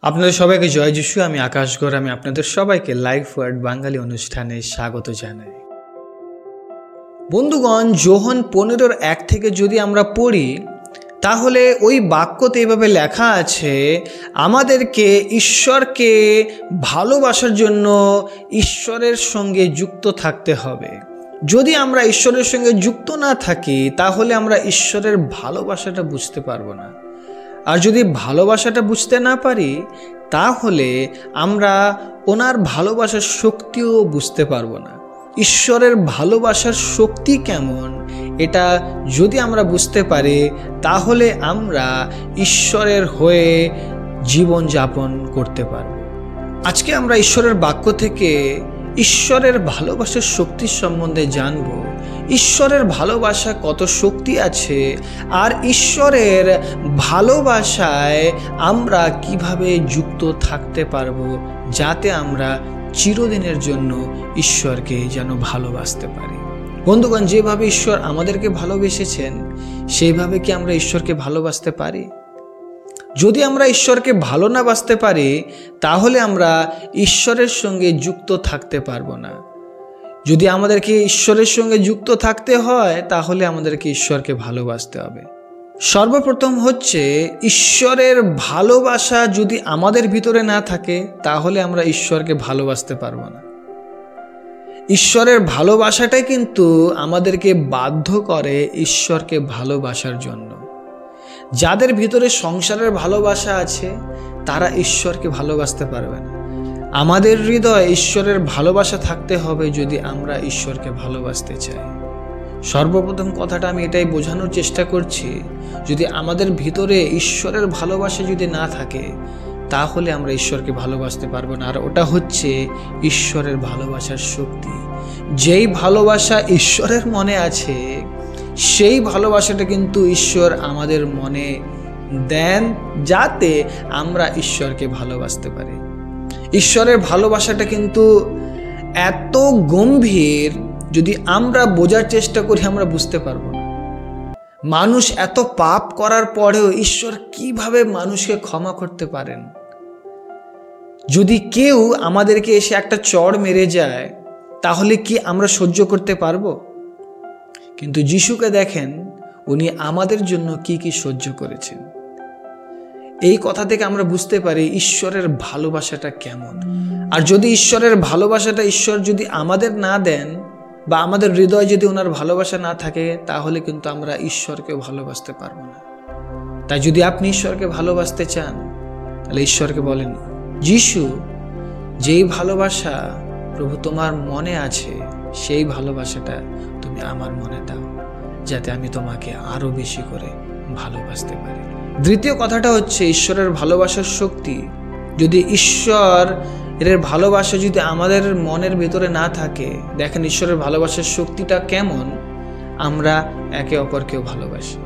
আপনাদের সবাইকে জয় যিশু। আমি আকাশ গর। আমি আপনাদের সবাইকে লাইফ ওয়ার্ড বাঙালি অনুষ্ঠানে স্বাগত জানাই। বন্ধুগণ, যোহন 15:1 থেকে যদি আমরা পড়ি তাহলে ওই বাক্যতে এভাবে লেখা আছে, আমাদেরকে ঈশ্বরকে ভালোবাসার জন্য ঈশ্বরের সঙ্গে যুক্ত থাকতে হবে। যদি আমরা ঈশ্বরের সঙ্গে যুক্ত না থাকি তাহলে আমরা ঈশ্বরের ভালোবাসাটা বুঝতে পারবো না। আর যদি ভালোবাসাটা বুঝতে না পারি তাহলে আমরা ওনার ভালোবাসার শক্তিও বুঝতে পারবো না। ঈশ্বরের ভালোবাসার শক্তি কেমন এটা যদি আমরা বুঝতে পারি তাহলে আমরা ঈশ্বরের হয়ে জীবন যাপন করতে পারব। আজকে আমরা ঈশ্বরের বাক্য থেকে ঈশ্বরের ভালোবাসার শক্তি সম্বন্ধে জানব। ঈশ্বরের ভালোবাসা কত শক্তি আছে আর ঈশ্বরের ভালোবাসায় আমরা কিভাবে যুক্ত থাকতে পারবো যাতে আমরা চিরদিনের জন্য ঈশ্বরকে যেন ভালোবাসতে পারি। বন্ধুগণ, যেভাবে ঈশ্বর আমাদেরকে ভালোবেসেছেন সেইভাবে কি আমরা ঈশ্বরকে ভালোবাসতে পারি? যদি আমরা ঈশ্বরকে ভালো না বাসতে পারি তাহলে আমরা ঈশ্বরের সঙ্গে যুক্ত থাকতে পারবো না। যদি আমাদেরকে ঈশ্বরের সঙ্গে যুক্ত থাকতে হয় তাহলে আমাদেরকে ঈশ্বরকে ভালোবাসতে হবে। সর্বপ্রথম হচ্ছে ঈশ্বরের ভালোবাসা যদি আমাদের ভিতরে না থাকে তাহলে আমরা ঈশ্বরকে ভালোবাসতে পারবো না। ঈশ্বরের ভালোবাসাটাই কিন্তু আমাদেরকে বাধ্য করে ঈশ্বরকে ভালোবাসার জন্য। যাদের ভিতরে সংসারের ভালোবাসা আছে তারা ঈশ্বরকে ভালোবাসতে পারবে না। আমাদের হৃদয়ে ঈশ্বরের ভালোবাসা থাকতে হবে যদি আমরা ঈশ্বরকে ভালোবাসতে চাই। সর্বপ্রথম কথাটা আমি এটাই বোঝানোর চেষ্টা করছি, যদি আমাদের ভিতরে ঈশ্বরের ভালোবাসা যদি না থাকে তাহলে আমরা ঈশ্বরকে ভালোবাসতে পারবো না। আর ওটা হচ্ছে ঈশ্বরের ভালোবাসার শক্তি। যেই ভালোবাসা ঈশ্বরের মনে আছে সেই ভালোবাসাটা কিন্তু ঈশ্বর আমাদের মনে দেন যাতে আমরা ঈশ্বরকে ভালোবাসতে পারি। ঈশ্বরের ভালোবাসাটা কিন্তু এত গম্ভীর, যদি আমরা বোঝার চেষ্টা করি আমরা বুঝতে পারবো না। মানুষ এত পাপ করার পরেও ঈশ্বর কিভাবে মানুষকে ক্ষমা করতে পারেন? যদি কেউ আমাদেরকে এসে একটা চড় মেরে যায় তাহলে কি আমরা সহ্য করতে পারবো? কিন্তু যিশুকে দেখেন, উনি আমাদের জন্য কি কি সহ্য করেছেন। এই কথা থেকে আমরা বুঝতে পারি ঈশ্বরের ভালোবাসাটা কেমন। আর যদি ঈশ্বরের ভালোবাসাটা ঈশ্বর যদি আমাদের না দেন বা আমাদের হৃদয়ে যদি ওনার ভালোবাসা না থাকে তাহলে কিন্তু আমরা ঈশ্বরকে ভালোবাসতে পারবো না। তাই যদি আপনি ঈশ্বরকে ভালোবাসতে চান তাহলে ঈশ্বরকে বলেন, যিশু, যেই ভালোবাসা প্রভু তোমার মনে আছে সেই ভালোবাসাটা তুমি আমার মনে দাও যাতে আমি তোমাকে আরো বেশি করে ভালোবাসতে পারি। দ্বিতীয় কথাটা হচ্ছে ঈশ্বরের ভালোবাসার শক্তি। যদি ঈশ্বরের ভালোবাসা যদি আমাদের মনের ভিতরে না থাকে, দেখেন ঈশ্বরের ভালোবাসার শক্তিটা কেমন, আমরা একে অপরকেও ভালোবাসি।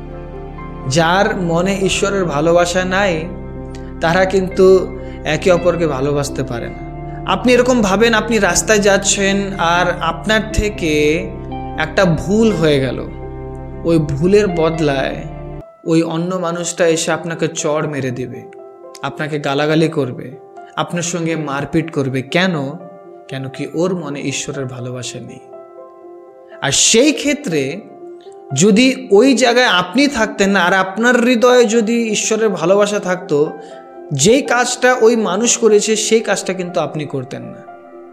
যার মনে ঈশ্বরের ভালোবাসা নাই তারা কিন্তু একে অপরকে ভালোবাসতে পারে না। আপনি এরকম ভাবেন, আপনি রাস্তায় যাচ্ছেন আর আপনার থেকে একটা ভুল হয়ে গেল, ওই ভুলের বদলায় ওই অন্য মানুষটা এসে আপনাকে চড় মেরে দেবে, আপনাকে গালাগালি করবে, আপনার সঙ্গে মারপিট করবে। কেন কি ওর মনে ঈশ্বরের ভালোবাসা নেই। আর সেই ক্ষেত্রে যদি ওই জায়গায় আপনি থাকতেন না আর আপনার হৃদয়ে যদি ঈশ্বরের ভালোবাসা থাকতো, যেই কাজটা ওই মানুষ করেছে সেই কাজটা কিন্তু আপনি করতেন না।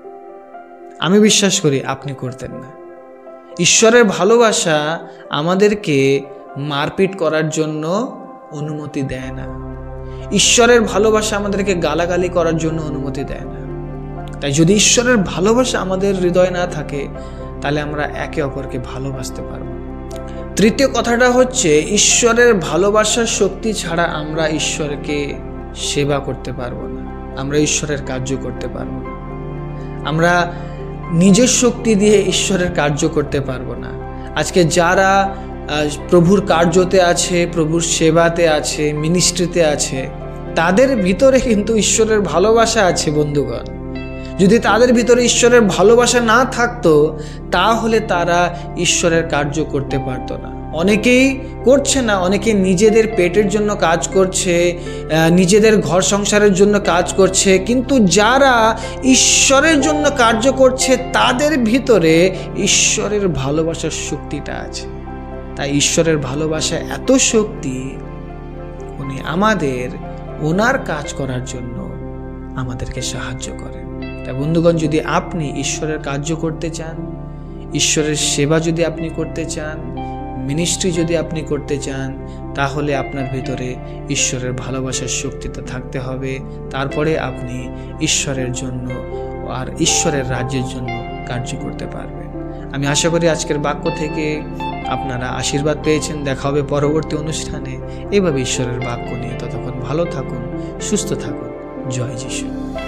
আমি বিশ্বাস করি আপনি করতেন না। ঈশ্বরের ভালোবাসা আমাদেরকে মারপিট করার জন্য অনুমতি দেয় না। ঈশ্বরের ভালোবাসা আমাদেরকে গালাগালি করার জন্য অনুমতি দেয় না। তাই যদি ঈশ্বরের ভালোবাসা আমাদের হৃদয়ে না থাকে তাহলে আমরা একে অপরকে ভালোবাসতে পারবো। তৃতীয় কথাটা হচ্ছে ঈশ্বরের ভালোবাসার শক্তি ছাড়া আমরা ঈশ্বরকে সেবা করতে পারবো না, আমরা ঈশ্বরের কার্য করতে পারবো না। আমরা নিজের শক্তি দিয়ে ঈশ্বরের কার্য করতে পারবো না। আজকে যারা প্রভুর কার্যতে আছে, প্রভুর সেবাতে আছে, মিনিস্ট্রিতে আছে, তাদের ভিতরে কিন্তু ঈশ্বরের ভালোবাসা আছে। বন্ধুগণ, যদি তাদের ভিতরে ঈশ্বরের ভালোবাসা না থাকতো তাহলে তারা ঈশ্বরের কার্য করতে পারতো না। অনেকেই করছে না, অনেকে নিজেদের পেটের জন্য কাজ করছে, নিজেদের ঘর সংসারের জন্য কাজ করছে, কিন্তু যারা ঈশ্বরের জন্য কার্য করছে তাদের ভিতরে ঈশ্বরের ভালোবাসার শক্তিটা আছে। তাই ঈশ্বরের ভালোবাসা এত শক্তি, উনি আমাদের ওনার কাজ করার জন্য আমাদেরকে সাহায্য করেন। তাই বন্ধুগণ, যদি আপনি ঈশ্বরের কার্য করতে চান, ঈশ্বরের সেবা যদি আপনি করতে চান, মিনিস্ট্রি যদি আপনি করতে চান, তাহলে আপনার ভিতরে ঈশ্বরের ভালোবাসার শক্তিটা থাকতে হবে। তারপরে আপনি ঈশ্বরের জন্য আর ঈশ্বরের রাজ্যের জন্য কার্য করতে পারবেন। আমি আশা করি আজকের বাক্য থেকে আপনারা আশীর্বাদ পেয়েছেন। দেখা হবে পরবর্তী অনুষ্ঠানে এইভাবে ঈশ্বরের বাক্য নিয়ে। ততক্ষণ ভালো থাকুন, সুস্থ থাকুন। জয় যিশু।